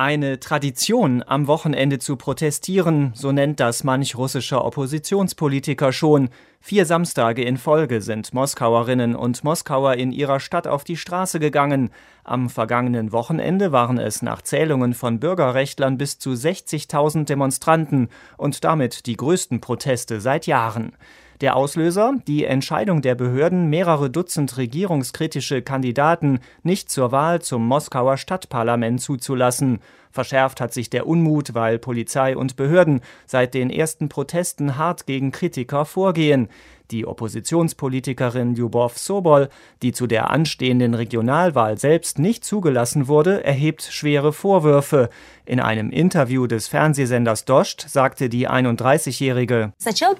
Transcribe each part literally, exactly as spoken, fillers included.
Eine Tradition, am Wochenende zu protestieren, so nennt das manch russischer Oppositionspolitiker schon. Vier Samstage in Folge sind Moskauerinnen und Moskauer in ihrer Stadt auf die Straße gegangen. Am vergangenen Wochenende waren es nach Zählungen von Bürgerrechtlern bis zu sechzigtausend Demonstranten und damit die größten Proteste seit Jahren. Der Auslöser? Die Entscheidung der Behörden, mehrere Dutzend regierungskritische Kandidaten nicht zur Wahl zum Moskauer Stadtparlament zuzulassen. Verschärft hat sich der Unmut, weil Polizei und Behörden seit den ersten Protesten hart gegen Kritiker vorgehen. Die Oppositionspolitikerin Lyubov Sobol, die zu der anstehenden Regionalwahl selbst nicht zugelassen wurde, erhebt schwere Vorwürfe. In einem Interview des Fernsehsenders Dost sagte die einunddreißigjährige: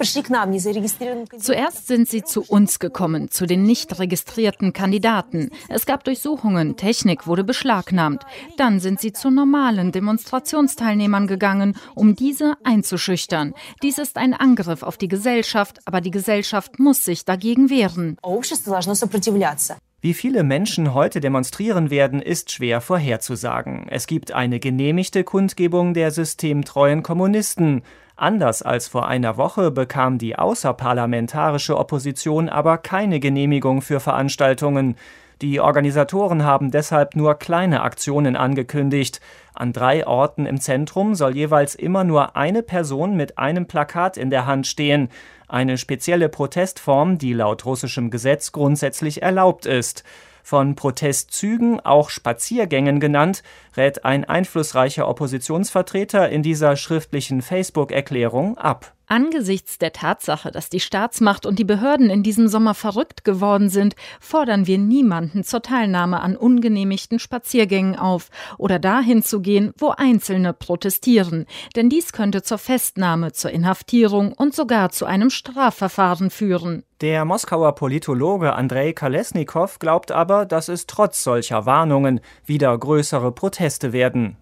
Zuerst sind sie zu uns gekommen, zu den nicht registrierten Kandidaten. Es gab Durchsuchungen, Technik wurde beschlagnahmt. Dann sind sie zu normalen Demonstrationsteilnehmern gegangen, um diese einzuschüchtern. Dies ist ein Angriff auf die Gesellschaft, aber die Gesellschaft muss sich dagegen wehren. Wie viele Menschen heute demonstrieren werden, ist schwer vorherzusagen. Es gibt eine genehmigte Kundgebung der systemtreuen Kommunisten. Anders als vor einer Woche bekam die außerparlamentarische Opposition aber keine Genehmigung für Veranstaltungen. Die Organisatoren haben deshalb nur kleine Aktionen angekündigt. An drei Orten im Zentrum soll jeweils immer nur eine Person mit einem Plakat in der Hand stehen. Eine spezielle Protestform, die laut russischem Gesetz grundsätzlich erlaubt ist. Von Protestzügen, auch Spaziergängen genannt, rät ein einflussreicher Oppositionsvertreter in dieser schriftlichen Facebook-Erklärung ab. Angesichts der Tatsache, dass die Staatsmacht und die Behörden in diesem Sommer verrückt geworden sind, fordern wir niemanden zur Teilnahme an ungenehmigten Spaziergängen auf oder dahin zu gehen, wo Einzelne protestieren. Denn dies könnte zur Festnahme, zur Inhaftierung und sogar zu einem Strafverfahren führen. Der Moskauer Politologe Andrei Kolesnikow glaubt aber, dass es trotz solcher Warnungen wieder größere Proteste werden.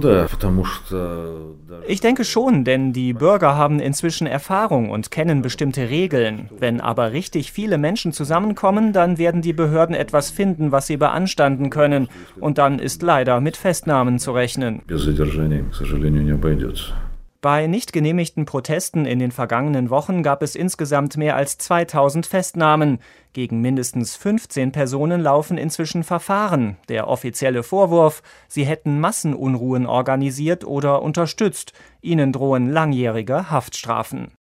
Ich denke schon, denn die Bürger haben inzwischen Erfahrung und kennen bestimmte Regeln. Wenn aber richtig viele Menschen zusammenkommen, dann werden die Behörden etwas finden, was sie beanstanden können. Und dann ist leider mit Festnahmen zu rechnen. Bei nicht genehmigten Protesten in den vergangenen Wochen gab es insgesamt mehr als zweitausend Festnahmen. Gegen mindestens fünfzehn Personen laufen inzwischen Verfahren. Der offizielle Vorwurf: sie hätten Massenunruhen organisiert oder unterstützt. Ihnen drohen langjährige Haftstrafen.